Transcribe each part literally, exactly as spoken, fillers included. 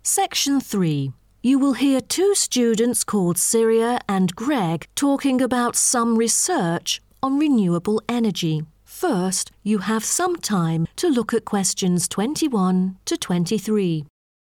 Section three. You will hear two students called Syria and Greg talking about some research on renewable energy. First, you have some time to look at questions twenty-one to twenty-three.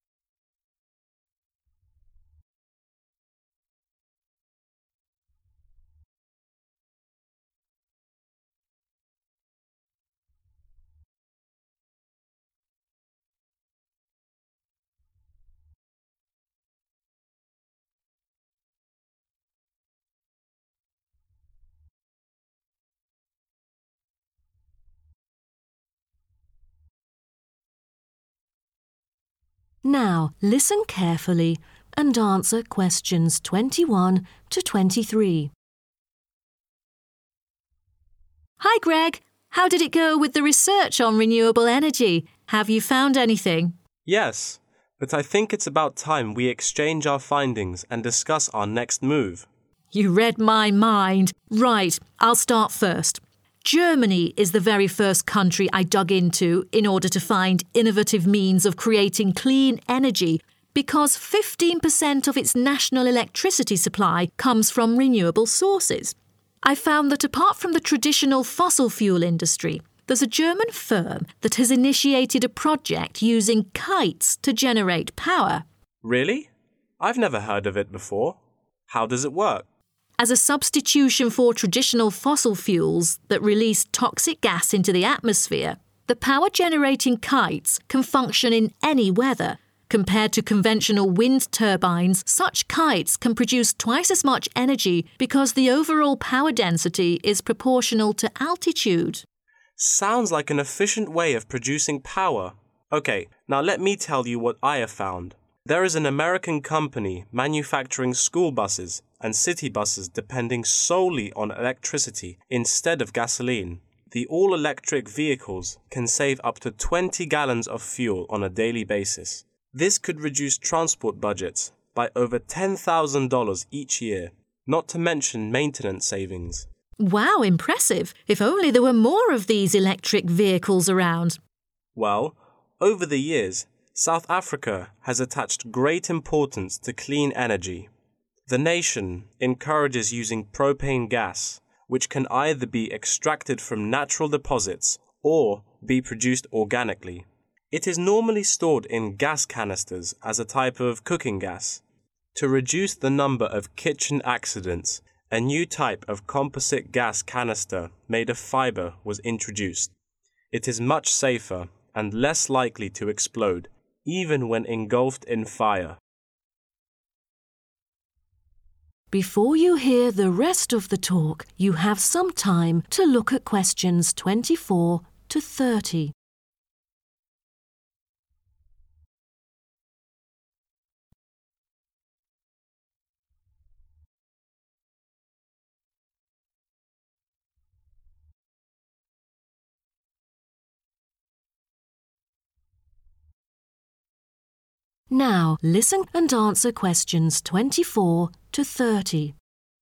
Now, listen carefully and answer questions twenty-one to twenty-three. Hi, Greg. How did it go with the research on renewable energy? Have you found anything? Yes, but I think it's about time we exchange our findings and discuss our next move. You read my mind. Right, I'll start first. Germany is the very first country I dug into in order to find innovative means of creating clean energy because fifteen percent of its national electricity supply comes from renewable sources. I found that apart from the traditional fossil fuel industry, there's a German firm that has initiated a project using kites to generate power. Really? I've never heard of it before. How does it work? As a substitution for traditional fossil fuels that release toxic gas into the atmosphere, the power-generating kites can function in any weather. Compared to conventional wind turbines, such kites can produce twice as much energy because the overall power density is proportional to altitude. Sounds like an efficient way of producing power. Okay, now let me tell you what I have found. There is an American company manufacturing school buses and city buses depending solely on electricity instead of gasoline. The all-electric vehicles can save up to twenty gallons of fuel on a daily basis. This could reduce transport budgets by over ten thousand dollars each year, not to mention maintenance savings. Wow, impressive. If only there were more of these electric vehicles around. Well, over the years, South Africa has attached great importance to clean energy. The nation encourages using propane gas, which can either be extracted from natural deposits or be produced organically. It is normally stored in gas canisters as a type of cooking gas. To reduce the number of kitchen accidents, a new type of composite gas canister made of fiber was introduced. It is much safer and less likely to explode, even when engulfed in fire. Before you hear the rest of the talk, you have some time to look at questions twenty-four to thirty. Now, listen and answer questions twenty-four to thirty.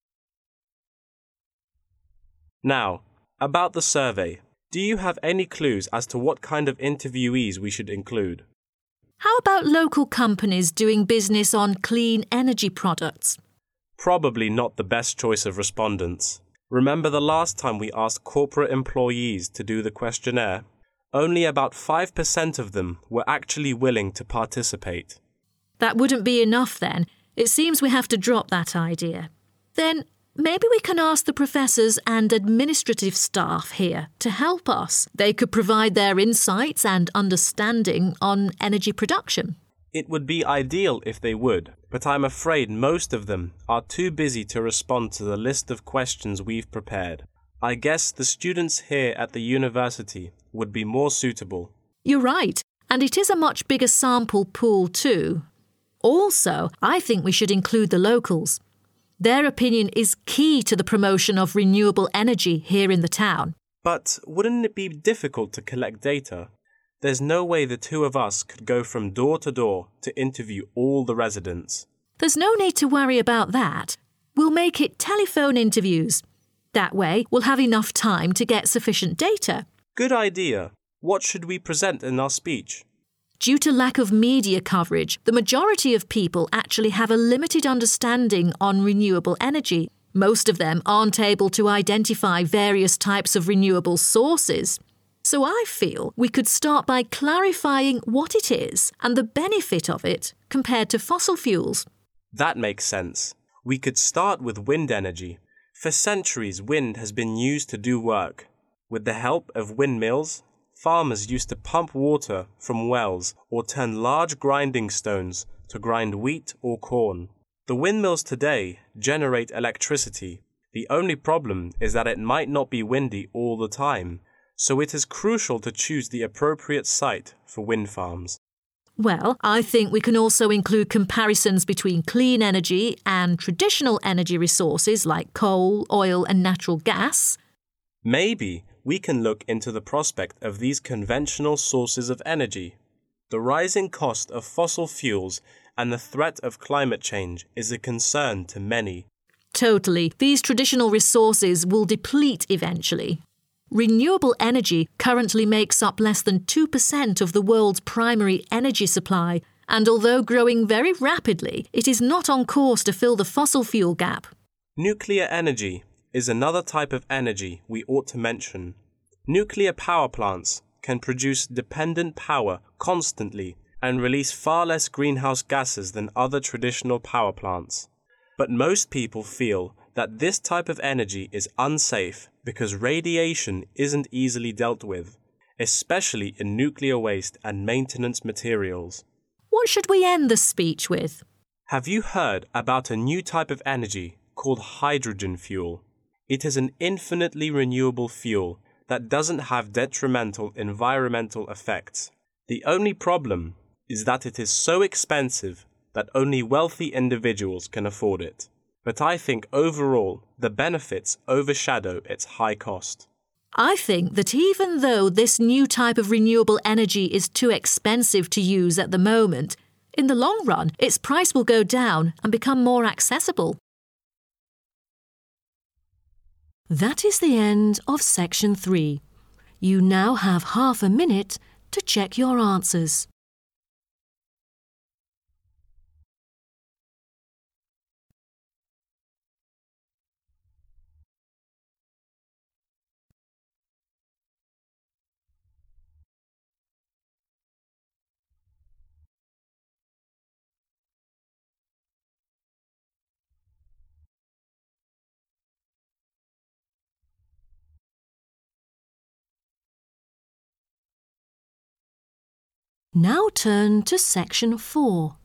Now, about the survey. Do you have any clues as to what kind of interviewees we should include? How about local companies doing business on clean energy products? Probably not the best choice of respondents. Remember the last time we asked corporate employees to do the questionnaire? Only about five percent of them were actually willing to participate. That wouldn't be enough then. It seems we have to drop that idea. Then maybe we can ask the professors and administrative staff here to help us. They could provide their insights and understanding on energy production. It would be ideal if they would, but I'm afraid most of them are too busy to respond to the list of questions we've prepared. I guess the students here at the university would be more suitable. You're right, and it is a much bigger sample pool too. Also, I think we should include the locals. Their opinion is key to the promotion of renewable energy here in the town. But wouldn't it be difficult to collect data? There's no way the two of us could go from door to door to interview all the residents. There's no need to worry about that. We'll make it telephone interviews. That way, we'll have enough time to get sufficient data. Good idea. What should we present in our speech? Due to lack of media coverage, the majority of people actually have a limited understanding on renewable energy. Most of them aren't able to identify various types of renewable sources. So I feel we could start by clarifying what it is and the benefit of it compared to fossil fuels. That makes sense. We could start with wind energy. For centuries, wind has been used to do work. With the help of windmills, farmers used to pump water from wells or turn large grinding stones to grind wheat or corn. The windmills today generate electricity. The only problem is that it might not be windy all the time, so it is crucial to choose the appropriate site for wind farms. Well, I think we can also include comparisons between clean energy and traditional energy resources like coal, oil and natural gas. Maybe we can look into the prospect of these conventional sources of energy. The rising cost of fossil fuels and the threat of climate change is a concern to many. Totally. These traditional resources will deplete eventually. Renewable energy currently makes up less than two percent of the world's primary energy supply, and although growing very rapidly, it is not on course to fill the fossil fuel gap. Nuclear energy is another type of energy we ought to mention. Nuclear power plants can produce dependent power constantly and release far less greenhouse gases than other traditional power plants. But most people feel that this type of energy is unsafe because radiation isn't easily dealt with, especially in nuclear waste and maintenance materials. What should we end the speech with? Have you heard about a new type of energy called hydrogen fuel? It is an infinitely renewable fuel that doesn't have detrimental environmental effects. The only problem is that it is so expensive that only wealthy individuals can afford it. But I think overall the benefits overshadow its high cost. I think that even though this new type of renewable energy is too expensive to use at the moment, in the long run its price will go down and become more accessible. That is the end of section three. You now have half a minute to check your answers. Now turn to section four.